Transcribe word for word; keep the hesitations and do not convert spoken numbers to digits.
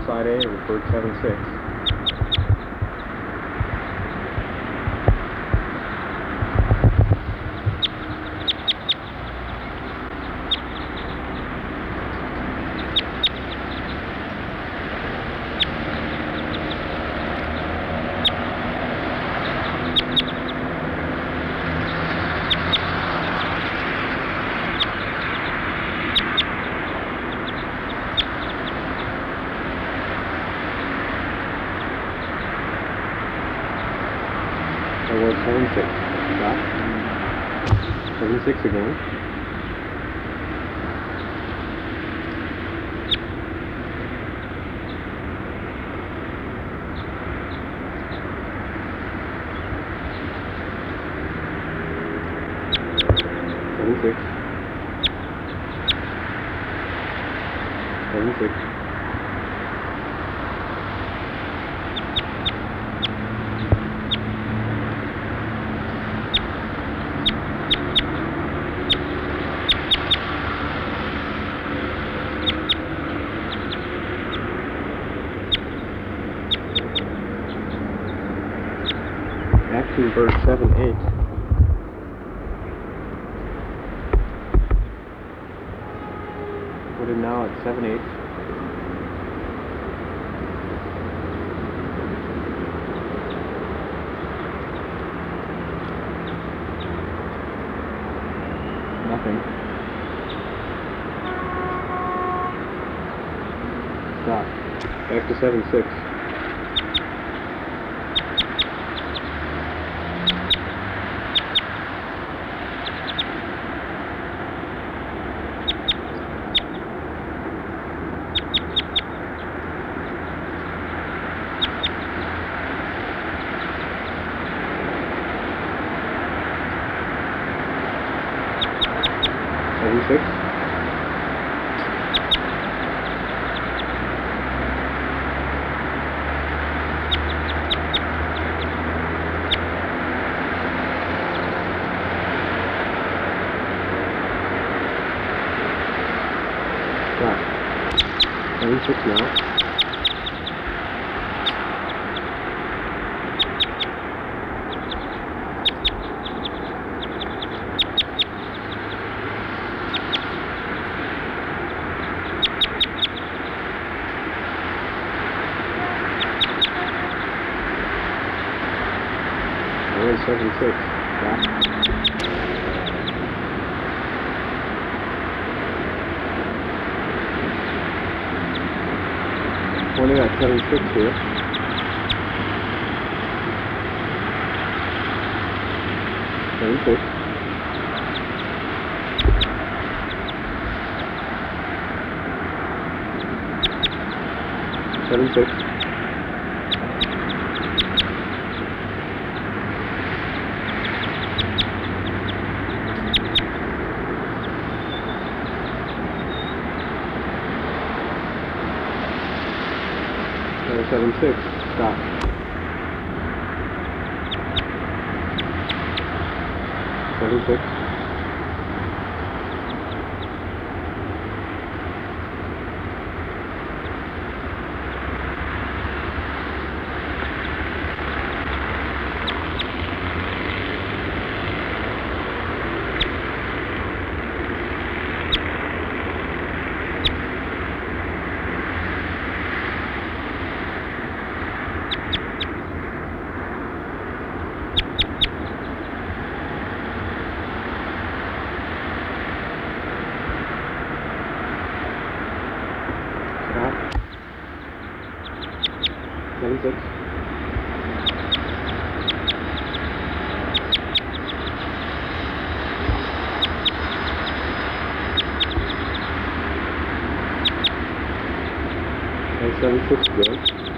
side A with bird seven six. That was seven six. Stop. seven six again. seven six. seven six. Actually, bird seven eight. Put it now at seven eight. Nothing. Stop. Back to seven six. seven six. Stop. seven six now. seven six. Stop. Pointing at seven six here. seven six. seven six. seven six. Stop. seven six. seven six. And seven six again.